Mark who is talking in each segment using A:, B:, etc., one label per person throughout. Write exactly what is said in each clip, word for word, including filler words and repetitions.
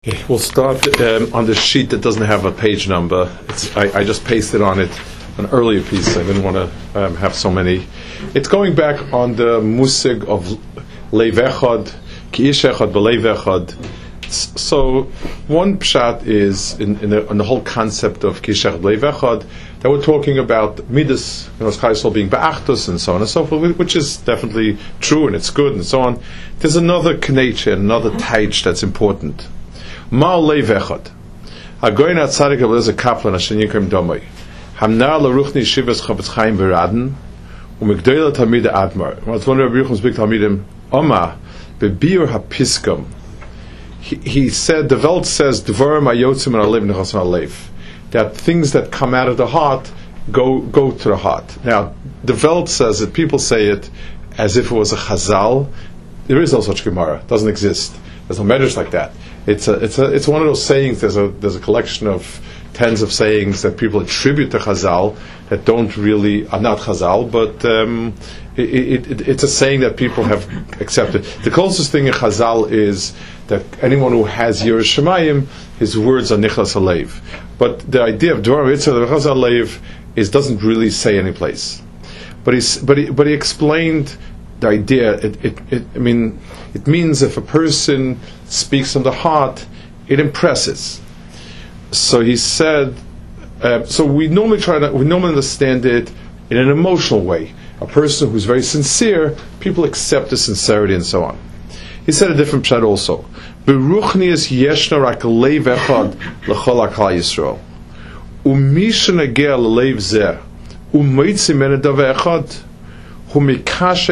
A: Okay, we'll start um, on the sheet that doesn't have a page number. It's, I, I just pasted on it an earlier piece. I didn't want to um, have so many. It's going back on the musig of Leiv Echad, Ki Ish Echad B'Leiv Echad. So one pshat is in, in, the, in the whole concept of Ki Ish Echad B'Leiv Echad that we're talking about midas, you know, Chayesol being ba'achtos and so on and so forth, which is definitely true and it's good and so on. There's another knecha, another taich that's important. Ma'al Leiv Echad. Hagoyin HaTzadik Eliezer Kaplan Asher Yikrim Domoi. Hamnar L'Ruchni Shivas Chavetz Chaim V'Raden U'Migdola Talmid Admar. Well, it's one of Rabbi Yochai's big Talmidim. Oma Bebiur HaPiskam. He said, the Welt says, Dvarim HaYotzim and HaLev Nechasan HaLev. That things that come out of the heart go go to the heart. Now, the Welt says it, people say it as if it was a Chazal. There is no such Gemara. It doesn't exist. There's no medrash like that. It's a, it's a, it's one of those sayings. There's a, there's a collection of tens of sayings that people attribute to Chazal that don't really are not Chazal, but um, it, it, it, it's a saying that people have accepted. The closest thing in Chazal is that anyone who has Yiras Shamayim, his words are Nichlas Halev. But the idea of Dvar Yitzhak Nichlas Halev is doesn't really say any place. But he's, but he, but he explained the idea. It, it, it, I mean, it means if a person speaks from the heart, it impresses. So he said. Uh, so we normally try to we normally understand it in an emotional way. A person who's very sincere, people accept the sincerity and so on. He said a different pshat also. Beruchnius yeshna rak leiv echad l'chol hakal Yisrael. U'mishenageh l'leiv zeh u'moitzi men davar echad. So he says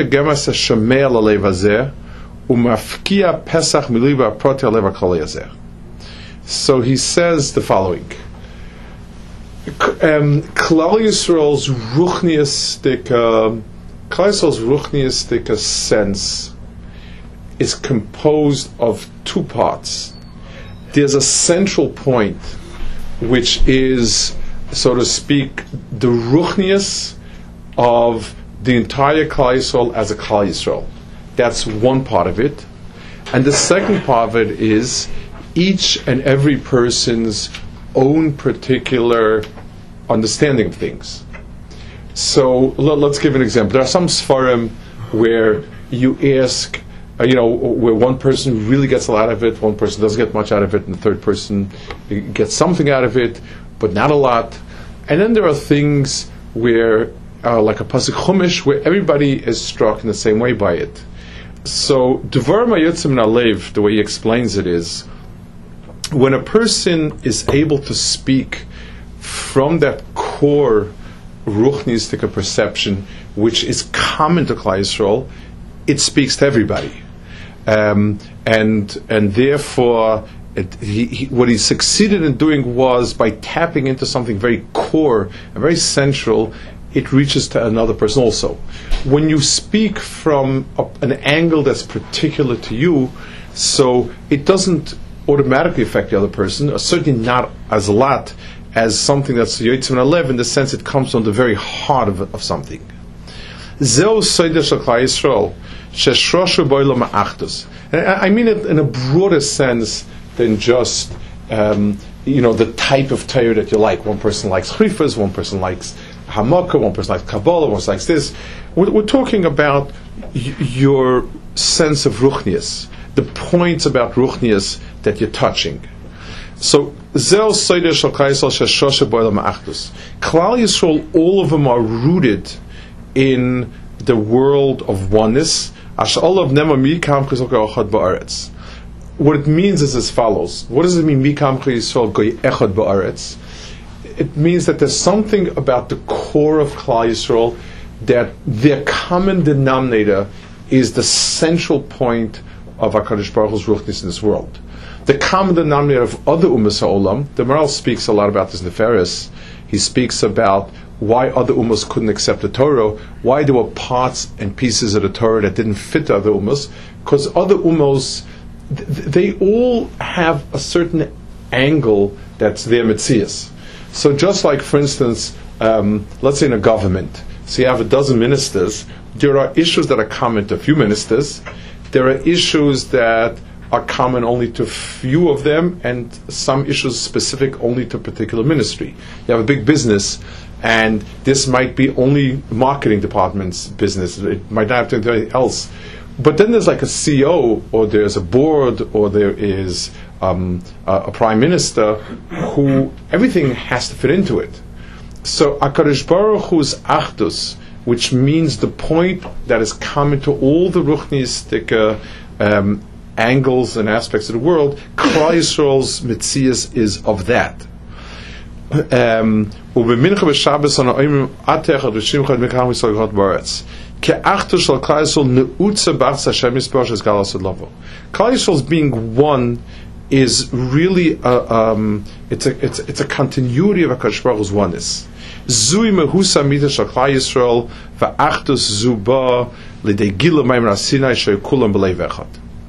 A: the following. Um, Klal Yisrael's ruchniistic, uh, Klal Yisrael's ruchniistic sense is composed of two parts. There's a central point, which is, so to speak, the ruchnius of the entire Klal Yisrael as a Klal Yisrael. That's one part of it. And the second part of it is each and every person's own particular understanding of things. So let, let's give an example. There are some Sfarim where you ask, uh, you know, where one person really gets a lot out of it, one person doesn't get much out of it, and the third person gets something out of it, but not a lot. And then there are things where Uh, like a pasuk chumash, where everybody is struck in the same way by it. So, Dvar Mayotzim Nalev, the way he explains it is, when a person is able to speak from that core ruchnistic perception, which is common to Klal Yisrael, it speaks to everybody, um, and and therefore, it, he, he, what he succeeded in doing was by tapping into something very core and very central. It reaches to another person also. When you speak from a, an angle that's particular to you, so it doesn't automatically affect the other person, or certainly not as a lot as something that's Yotzim Alev, in the sense it comes from the very heart of, of something. Zeu Seider Shel Klal Yisrael, Sheshroshu Boilam Ha'achdus. And I mean it in a broader sense than just um, you know the type of Torah that you like. One person likes Chrifas, one person likes Hamakah, one person likes Kabbalah, one person likes this. We're, we're talking about y- your sense of Ruchnius, the points about Ruchnius that you're touching. So, Zel Seider Shel Klal Yisrael Sheshoshe Boilam Ha'achdus. Klal Yisrael, all of them are rooted in the world of oneness. Asher olav nema mikam chizok echad ba'aretz. What it means is as follows. What does it mean, Mikam Yisrael goy echad ba'aretz? It means that there's something about the core of Klal Yisrael that their common denominator is the central point of HaKadosh Baruch Hu's ruchnis in this world. The common denominator of other ummas ha'olam, the Maharal speaks a lot about this in the Feres. He speaks about why other ummas couldn't accept the Torah, why there were parts and pieces of the Torah that didn't fit other ummas, because other ummas, th- they all have a certain angle that's their metzias. So just like, for instance, um, let's say in a government, so you have a dozen ministers, there are issues that are common to a few ministers, there are issues that are common only to few of them, and some issues specific only to a particular ministry. You have a big business, and this might be only marketing department's business. It might not have to do anything else. But then there's like a C E O, or there's a board, or there is um, a, a prime minister, who everything has to fit into it. So HaKadosh Baruch Hu's Achdus, which means the point that is common to all the Ruchnistic um, angles and aspects of the world, Klal Yisrael's Metzias is of that. Um, Klal Yisrael's being one is really a, um, it's a it's it's a continuity of HaKadosh Baruch Hu's oneness. Zui mehusa mita shel Klal Yisrael va'achdus zuba l'dei gila ma'imra Sinai she'kulam b'leiv echad.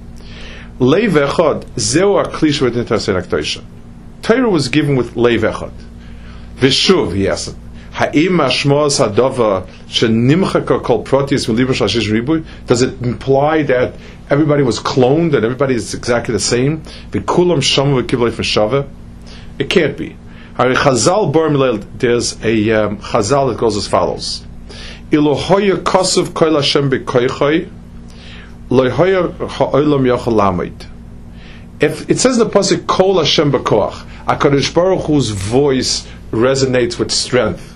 A: Leiv echad zeu ha'kli she'v'nit ha'sein ha'k'toisha. Torah was given with leiv echad. V'shuv, he asked, ha'im ha'shmos ha'dova she'nimchaka kol protis v'liber shel shish ribui? Does it imply that everybody was cloned and everybody is exactly the same? V'kulam shamu v'kiblei f'shava? It can't be. Chazal bar milel, there's a um, Chazal that goes as follows: Elohoya kosuv kol Hashem b'koichai, lohoya ha'olam yochel lamid. If it says in the pasuk kol Hashem b'koach, HaKadosh Baruch Hu's voice resonates with strength.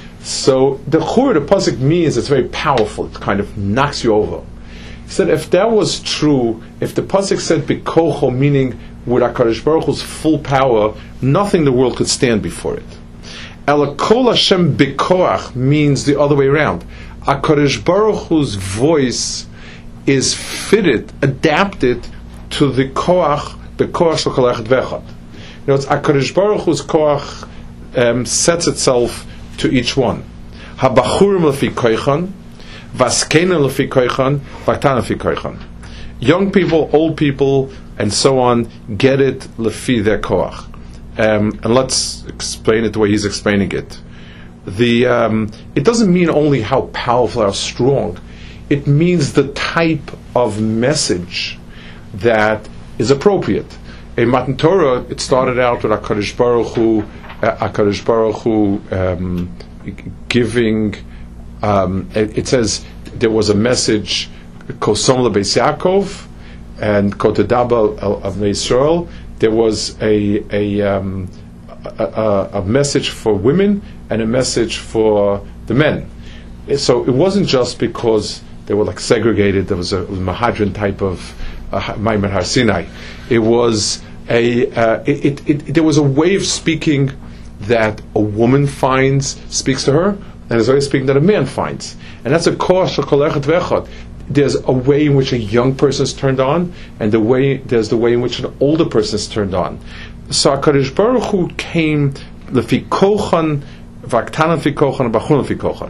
A: So the chur, the pasuk means it's very powerful. It kind of knocks you over. He said if that was true, if the pasuk said b'kocho, meaning with HaKadosh Baruch Hu's full power, nothing in the world could stand before it. Ela kol Hashem b'koach means the other way around. HaKadosh Baruch Hu's voice is fitted, adapted to the koach, the koach shel kol echad v'echad. You know, it's HaKadosh Baruch Hu's koach um, sets itself to each one. Habachurim lefi koichan, vaskenim lefi koichan, vaktan lefi koichan. Young people, old people, and so on, get it lefi their koach. Um, and let's explain it the way he's explaining it. The um, it doesn't mean only how powerful, how strong. It means the type of message that is appropriate. In Matan Torah, it started out with HaKadosh Baruch Hu, uh, HaKadosh Baruch Hu um, giving. Um, it, it says there was a message, Kosom leBeis Yaakov and Kotedaba of Yisrael. There was a a, um, a a a message for women and a message for the men. So it wasn't just because they were like segregated. There was a, a Mahadran type of uh, Maimon Har Sinai. It was a uh, it, it, it there was a way of speaking that a woman finds speaks to her, and there's a way of speaking that a man finds, and that's a koach shel kol echad v'echad. There's a way in which a young person is turned on, and the way there's the way in which an older person is turned on. So HaKadosh Baruch Hu came lefi kochan, v'aktanan lefi kochan, v'achun lefi kochan.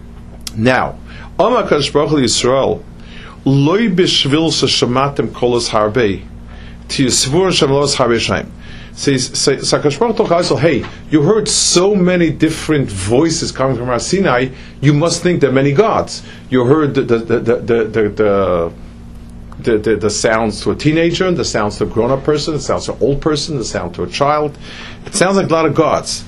A: Now, Am HaKadosh Baruch Hu Yisrael, loy b'shvil sheshamatem kolos harbei, tiyisvur shem los harbei shaim. Says HaKadosh Baruch Hu told Chazal, hey, you heard so many different voices coming from Har Sinai, you must think there are many gods. You heard the the the the the, the, the, the, the sounds to a teenager, the sounds to a grown-up person, the sounds to an old person, the sound to a child. It sounds like a lot of gods.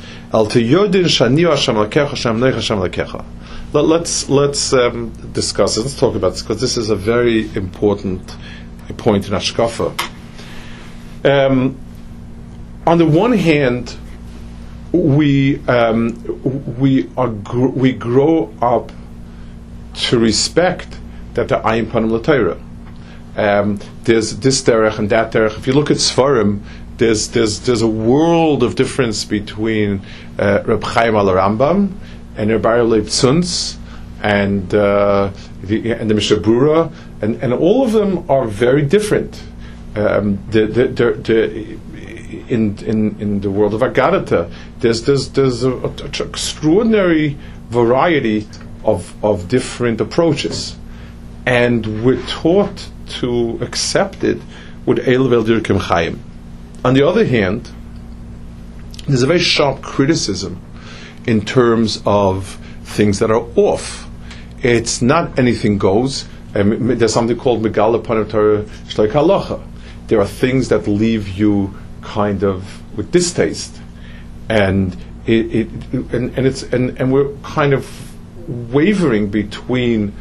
A: Let's let's um, discuss it. Let's talk about this because this is a very important point in Hashkafa. Um, on the one hand, we um, we are gr- we grow up to respect that the ayin panim l'Torah. Um, there's this derech and that derech. If you look at Sfarim, there's there's there's a world of difference between uh, Reb Chaim al Rambam and Reb Aryeh Leib Tzunz and uh, the and the Mishnah Berurah, and and all of them are very different. Um, the, the, the, the, in in in the world of Agadata, there's there's there's an extraordinary variety of of different approaches, and we're taught to accept it with Eil Vel Dirkem Chaim. On the other hand, there's a very sharp criticism in terms of things that are off. It's not anything goes. Um, there's something called Megala Panim Torah Shleik Halacha. there are things that leave you kind of with distaste, and it, it and, and it's and, and we're kind of wavering between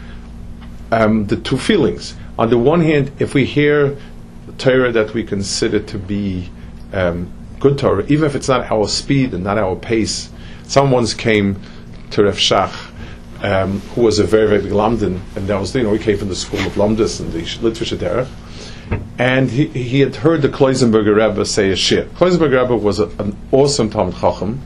A: um, the two feelings. On the one hand, if we hear Torah that we consider to be um, good Torah, even if it's not our speed and not our pace. Someone once came to Rav Shach, um, who was a very, very big Lamdan, and that was, you know, he came from the school of Lamdas and the Litvische Derech, and he, he had heard the Kloisenberger Rebbe say a shir. Kloisenberger Rebbe was a, an awesome Talmud Chacham,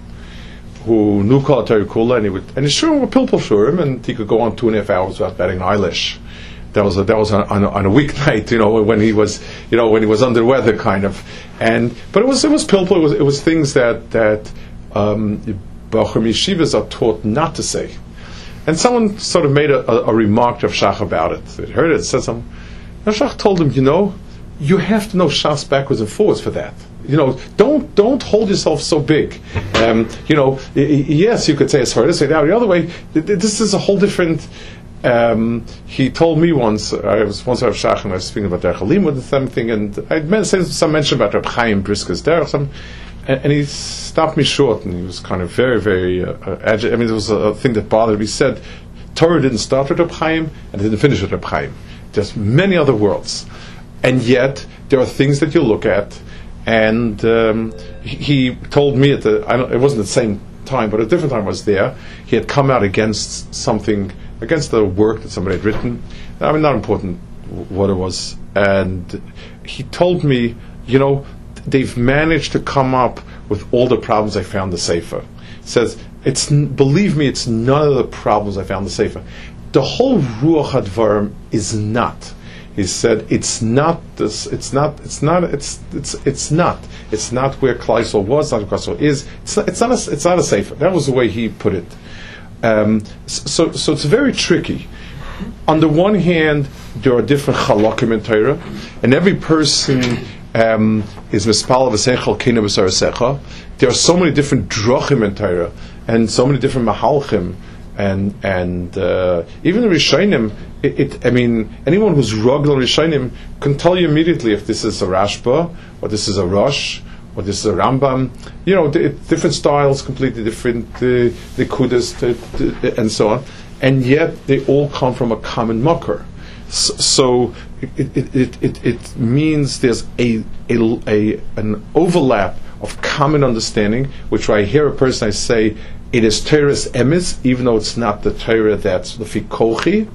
A: who knew Kol HaTorah Kula, and he would, and his shurim were pilpul shurim, and he could go on two and a half hours without batting an eyelash. That was a, that was on, on, a, on a weeknight, you know, when he was, you know, when he was under the weather, kind of. And but it was it was pilpul. It was it was things that that um, Bachur Yeshivas are taught not to say. And someone sort of made a, a, a remark to Rav Shach about it. They heard it, said something. Rav Shach told him, you know, you have to know Shas backwards and forwards for that. You know, don't don't hold yourself so big. Um, you know, y- y- yes, you could say it's hard to say that the other way. Th- th- this is a whole different. Um, he told me once, I was once Rav Shach, and I was speaking about Derech Halimud and something, and I had some mention about Reb Chaim Brisker's Derech, some, and, and he stopped me short, and he was kind of very, very uh, agitated. I mean, there was a, a thing that bothered me. He said, Torah didn't start with Reb Chaim, and it didn't finish with Reb Chaim. There's many other worlds, and yet there are things that you look at, and um, he, he told me at the, I don't, it wasn't the same time, but a different time I was there, he had come out against something, against the work that somebody had written. I mean, not important what it was. And he told me, you know, they've managed to come up with all the problems I found in the Sefer. He says, it's, believe me, it's none of the problems I found in the Sefer. The whole Ruach HaDvarim is not. He said, it's not this, it's not, it's not, it's, it's, it's not. It's not where Klal Yisrael was, not where Klal Yisrael is. It's not, it's not a, it's not a Sefer. That was the way he put it. Um, so, so it's very tricky. On the one hand, there are different chalakim in Torah, and every person um, is mispal v'seichel kina v'sarasecha. There are so many different drachim in Torah, and so many different mahalchim, and and uh, even the Rishonim. It, it, I mean, anyone who's rugged on Rishonim can tell you immediately if this is a Rashba or this is a Rosh. Or this is a Rambam, you know, the, different styles, completely different, uh, the Kudas, and so on, and yet they all come from a common makar. So, so it, it, it, it, it means there's a, a, a an overlap of common understanding, which when I hear a person I say it is Torah's emes, even though it's not the Torah that's the Fikochi,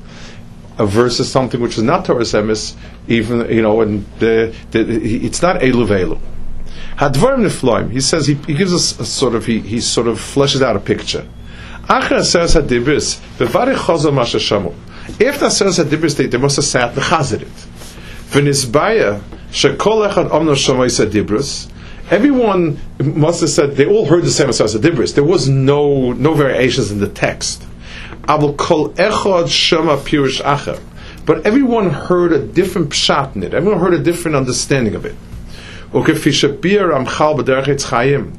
A: versus something which is not Torah's emes, even, you know, and the, the, it's not Elu Velu. Hadvarim nifloim. He says he, he gives us a sort of he, he sort of fleshes out a picture. After says hadibris, bevari chazal masha shamu. If that says hadibris, they, they must have sat the chazit it. V'nisbaya shekol echad omno shamois hadibris. Everyone must have said they all heard the same as hadibris. There was no no variations in the text. Avol kol echad shama pirush acher. But everyone heard a different pshat in it. Everyone heard a different understanding of it. וכפי שביאר רמח"ל בדרך עץ חיים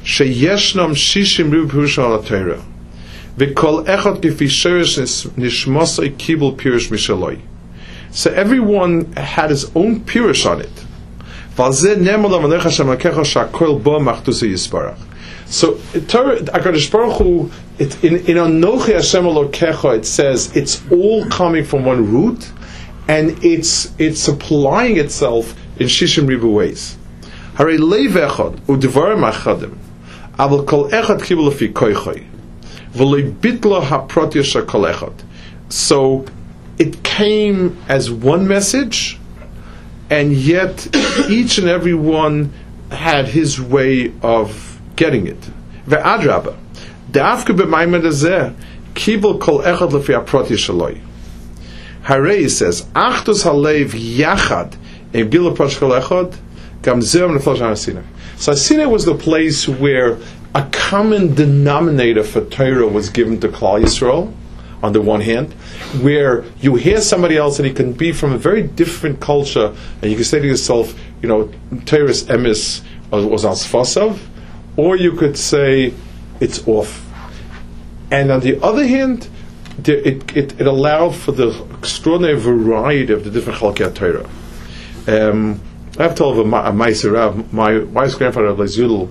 A: שישנם שישים ריבוע פירוש על התורה וכל אחד כפי שורש נשמתו קיבל פירוש משלו. So everyone had his own pirush on it. ועל זה נאמר למלך השם אלוקיך שהכל בו מאחדותו יסברך. So HaKadosh Baruch Hu, it, in in Anochi Hashem Elokecha, it says it's all coming from one root, and it's it's applying itself in shishim ribu ways. Harei leiv echad u'devarim achadim, aval kol echad kibul lefi koichoi, v'lei bitlo haprot yasha kol echad. So it came as one message, and yet each and every one had his way of getting it. Ve'adraba, da'afke b'maymed hazeh kibul kol echad lefi haprot yashaloi. Harei says achdos halev yachad. So Sinai was the place where a common denominator for Torah was given to Klal Yisrael, on the one hand, where you hear somebody else and he can be from a very different culture, and you can say to yourself, you know, Torah's emes was al sfasav, or you could say it's off. And on the other hand, it, it, it allowed for the extraordinary variety of the different Chalkei Torah. Um, I have told of a, ma- a Meiser Rav. My wife's grandfather, Rav Leis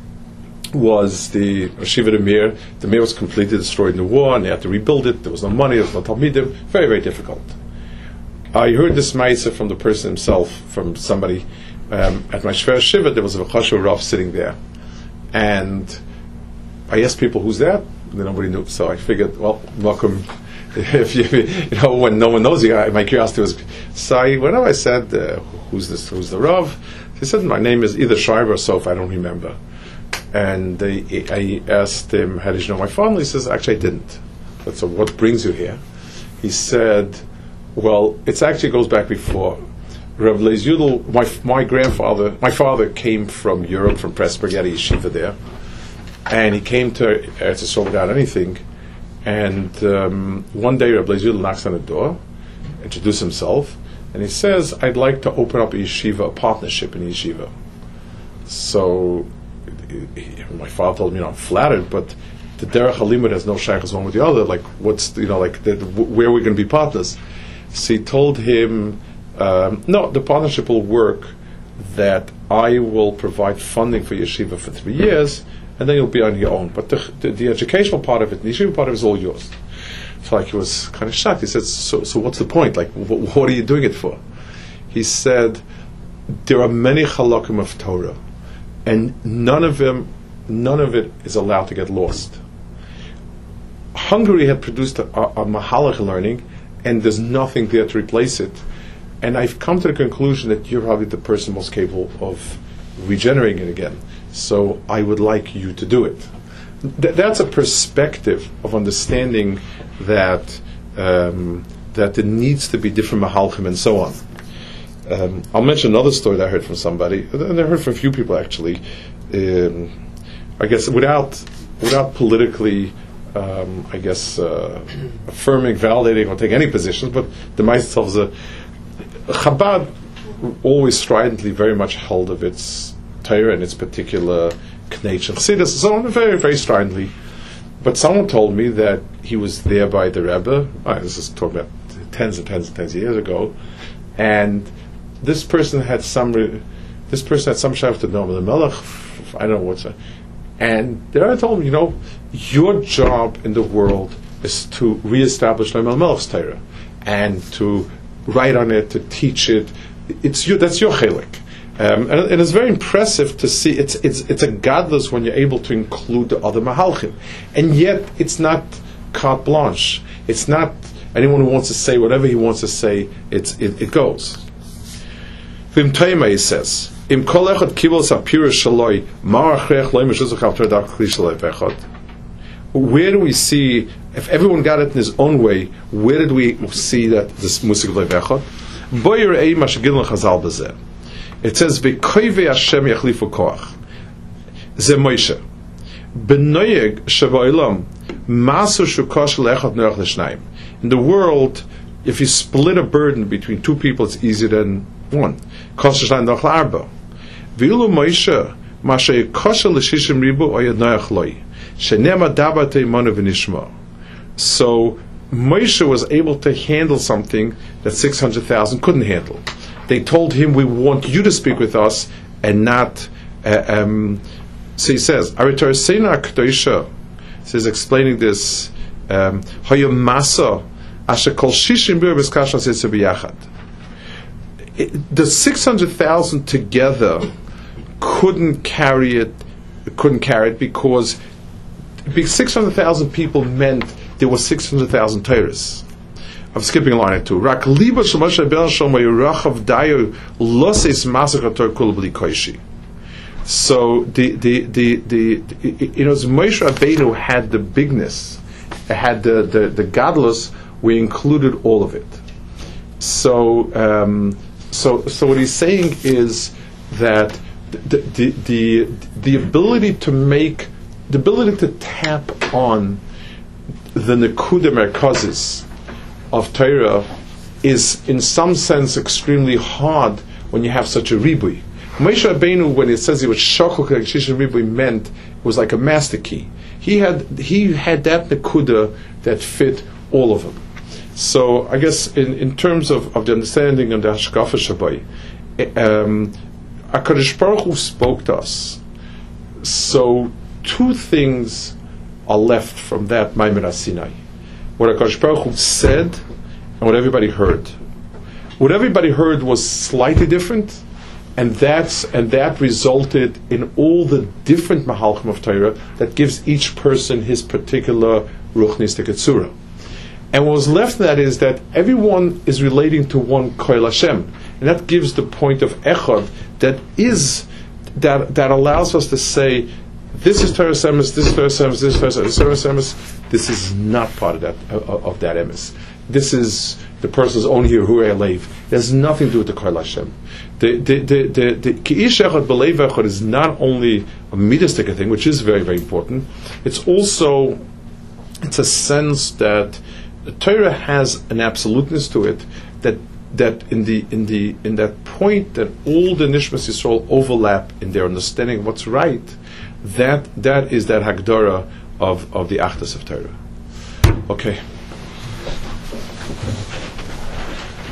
A: was the Shiva de Mir. The Mir was completely destroyed in the war, and they had to rebuild it. There was no money, there was no Talmidim. Very, very difficult. I heard this Meiser from the person himself, from somebody um, at my Shver Shiva. There was a Chashuv Rav sitting there, and I asked people, "Who's that?" And nobody knew. So I figured, well, welcome. If you, you know, when no one knows you, my curiosity was. So I, whenever I said, uh, "Who's this? Who's the Rav?" He said, "My name is either Schreiber or Sof. I don't remember." And they, I asked him, "How did you know my family?" He says, "Actually, I didn't." But so, what brings you here? He said, "Well, it actually goes back before. Rav Leis Yudel, my my grandfather, my father came from Europe, from Pressburg, he had a yeshiva there, and he came to Eretz Yisrael without anything. And um, one day, Rav Leis Yudel knocks on the door, introduces himself, and he says, I'd like to open up a yeshiva, a partnership in a yeshiva. So, he, my father told me, you know, I'm flattered, but the derech halimud has no shaykhs one with the other. Like, what's, you know, like, the, where are we going to be partners? So he told him, um, no, the partnership will work that I will provide funding for yeshiva for three years, and then you'll be on your own. But the, the, the educational part of it, the yeshiva part of it is all yours. So like he was kind of shocked. He said, so, so what's the point? Like, wh- what are you doing it for? He said, there are many halakim of Torah, and none of them, none of it is allowed to get lost. Hungary had produced a, a, a mahalach learning, and there's nothing there to replace it. And I've come to the conclusion that you're probably the person most capable of regenerating it again. So I would like you to do it. Th- that's a perspective of understanding that um, that there needs to be different mahalchim and so on. Um, I'll mention another story that I heard from somebody, and I heard from a few people actually. Um, I guess without without politically, um, I guess uh, affirming, validating, or taking any positions, but the myself is a Chabad always stridently very much held of its Torah and its particular Knech and Chassidus, so on, very, very stridently. But someone told me that he was there by the Rebbe, uh, this is talking about tens and tens and tens of years ago, and this person had some, re- this person had some shayach to Noam Melech, I don't know what's that, and the Rebbe told him, you know, your job in the world is to reestablish Noam Melech's Torah, and to write on it, to teach it. It's your, that's your chelik. Um, and, and it's very impressive to see. It's it's it's a godless when you're able to include the other mahalchim, and yet it's not carte blanche. It's not anyone who wants to say whatever he wants to say. It's it, it goes. Vim Taimei says, "Im kol echad kibul sapira shaloi marachrech loy meshuzach after dark klishalei vechad." Where do we see, if everyone got it in his own way, where did we see that this musik levechot? Boyer ei mashagilon chazal bezeh. It says, "V'koivei Hashem yachlifu koach." Ze Moshe. B'noyeg sheva'olam masu shukosh le'echad noach l'shnayim. In the world, if you split a burden between two people, it's easier than one. Kosh l'shnayim noach l'arba. V'ilu Moshe mashe yikosh l'shishim ribu oyed noach loi. So Moshe was able to handle something that six hundred thousand couldn't handle. They told him, we want you to speak with us and not... Uh, um, so he says, says explaining this, um, the six hundred thousand together couldn't carry it, couldn't carry it because six hundred thousand people meant there were six hundred thousand Torahs. I'm skipping a line or two. So the the the, the, the you know, Moshe Rabbeinu had the bigness, had the the, the godless. We included all of it. So um, so so what he's saying is that the the the, the ability to make the ability to tap on the Nekuda Merkazis of Torah is, in some sense, extremely hard when you have such a ribui. Moshe Rabbeinu, when it says he was shachok shishim ribui, meant it was like a master key. He had he had that Nekuda that fit all of them. So I guess in, in terms of, of the understanding of the Hashkafa Shabbai, um, HaKadosh Baruch Hu spoke to us. So two things are left from that Maimon Sinai. What HaKadosh Baruch Hu said and what everybody heard. What everybody heard was slightly different, and that's and that resulted in all the different Mahalchim of Torah that gives each person his particular Ruchnistic Tzura. And what was left of that is that everyone is relating to one Koil Hashem, and that gives the point of Echad that is that that allows us to say, this is Torah Emes, this is Torah Emes, this is Torah Emes, this is Torah Emes. This is not part of that of, of that Emes. This is the person's own Yehuah Alev. It has nothing to do with the Koil Hashem. The the the the, the Ki'ish Echad B'Leiv Echad is not only a midastic thing, which is very very important. It's also it's a sense that the Torah has an absoluteness to it, that that in the in the in that point that all the Nishmas Yisrael overlap in their understanding of what's right. That that is that Hagdara of of the Achdus of Torah. Okay.